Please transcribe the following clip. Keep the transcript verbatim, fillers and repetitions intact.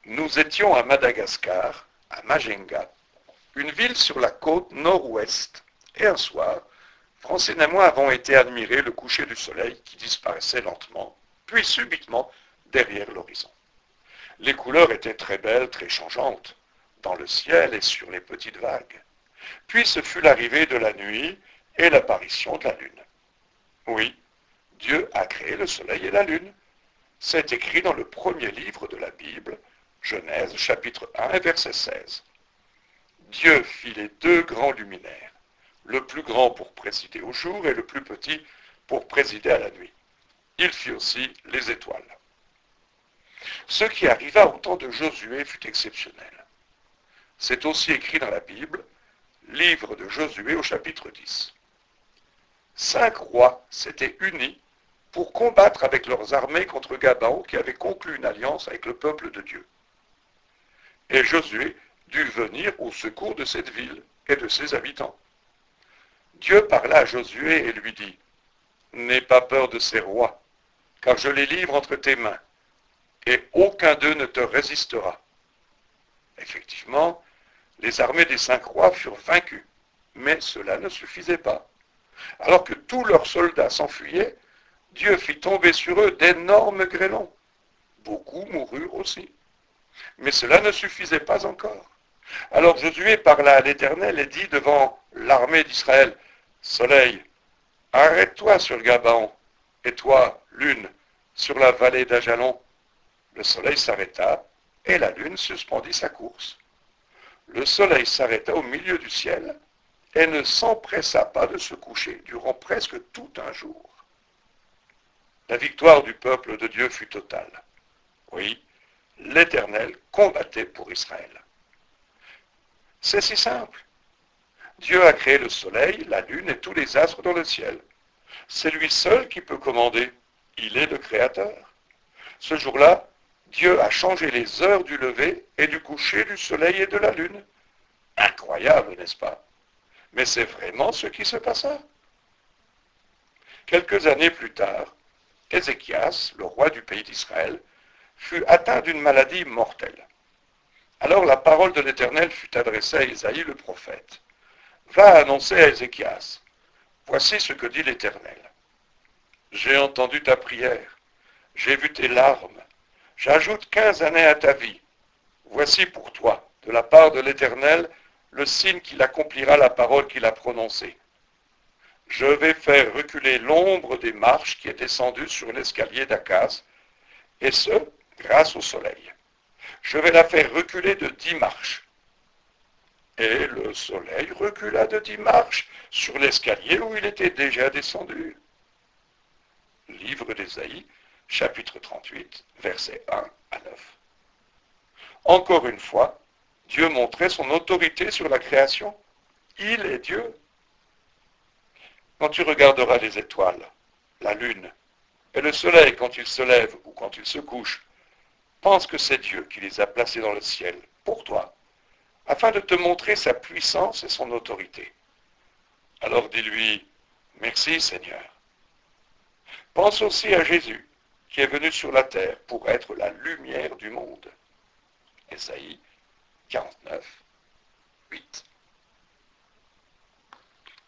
Nous étions à Madagascar, à Majinga, une ville sur la côte nord-ouest, et un soir, Francine et moi avons été admirer le coucher du soleil qui disparaissait lentement, puis subitement derrière l'horizon. Les couleurs étaient très belles, très changeantes, dans le ciel et sur les petites vagues. Puis ce fut l'arrivée de la nuit et l'apparition de la lune. Oui, Dieu a créé le soleil et la lune. C'est écrit dans le premier livre de la Bible, Genèse chapitre un et verset seize. Dieu fit les deux grands luminaires, le plus grand pour présider au jour et le plus petit pour présider à la nuit. Il fit aussi les étoiles. Ce qui arriva au temps de Josué fut exceptionnel. C'est aussi écrit dans la Bible, livre de Josué au chapitre dix. Cinq rois s'étaient unis pour combattre avec leurs armées contre Gabaon qui avait conclu une alliance avec le peuple de Dieu. Et Josué dut venir au secours de cette ville et de ses habitants. Dieu parla à Josué et lui dit, « N'aie pas peur de ces rois, car je les livre entre tes mains, et aucun d'eux ne te résistera. » Effectivement, les armées des cinq rois furent vaincues, mais cela ne suffisait pas. Alors que tous leurs soldats s'enfuyaient, Dieu fit tomber sur eux d'énormes grêlons. Beaucoup moururent aussi. Mais cela ne suffisait pas encore. Alors Josué parla à l'Éternel et dit devant l'armée d'Israël, « Soleil, arrête-toi sur le Gabaon, et toi, lune, sur la vallée d'Ajalon. » Le soleil s'arrêta, et la lune suspendit sa course. Le soleil s'arrêta au milieu du ciel, et ne s'empressa pas de se coucher durant presque tout un jour. La victoire du peuple de Dieu fut totale. Oui, l'Éternel combattait pour Israël. C'est si simple. Dieu a créé le soleil, la lune et tous les astres dans le ciel. C'est lui seul qui peut commander. Il est le Créateur. Ce jour-là, Dieu a changé les heures du lever et du coucher du soleil et de la lune. Incroyable, n'est-ce pas? Mais c'est vraiment ce qui se passa. Quelques années plus tard, Ézéchias, le roi du pays d'Israël, fut atteint d'une maladie mortelle. Alors la parole de l'Éternel fut adressée à Isaïe le prophète. Va annoncer à Ézéchias, voici ce que dit l'Éternel. J'ai entendu ta prière, j'ai vu tes larmes, j'ajoute quinze années à ta vie. Voici pour toi, de la part de l'Éternel, le signe qu'il accomplira la parole qu'il a prononcée. Je vais faire reculer l'ombre des marches qui est descendue sur l'escalier d'Akaz, et ce, grâce au soleil. Je vais la faire reculer de dix marches. Et le soleil recula de dix marches sur l'escalier où il était déjà descendu. Livre d'Ésaïe, chapitre trente-huit, versets un à neuf. Encore une fois, Dieu montrait son autorité sur la création. Il est Dieu. Quand tu regarderas les étoiles, la lune, et le soleil quand il se lève ou quand il se couche, pense que c'est Dieu qui les a placés dans le ciel, pour toi, afin de te montrer sa puissance et son autorité. Alors dis-lui, merci Seigneur. Pense aussi à Jésus, qui est venu sur la terre pour être la lumière du monde. Ésaïe quarante-neuf, huit.